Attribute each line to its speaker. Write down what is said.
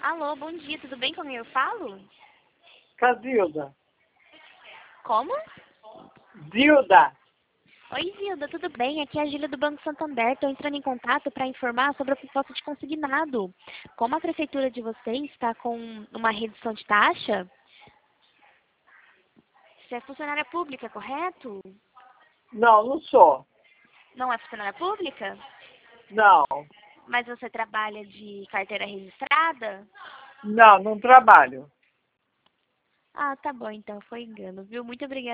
Speaker 1: Alô, bom dia, tudo bem? Com quem eu falo?
Speaker 2: Zilda.
Speaker 1: Como?
Speaker 2: Zilda.
Speaker 1: Oi, Zilda, tudo bem? Aqui é a Gília do Banco Santander. Estou entrando em contato para informar sobre a proposta de consignado. Como a prefeitura de vocês está com uma redução de taxa, você é funcionária pública, correto?
Speaker 2: Não, não sou.
Speaker 1: Não é funcionária pública?
Speaker 2: Não.
Speaker 1: Mas você trabalha de carteira registrada?
Speaker 2: Não, não trabalho.
Speaker 1: Ah, tá bom, então foi engano, viu? Muito obrigada.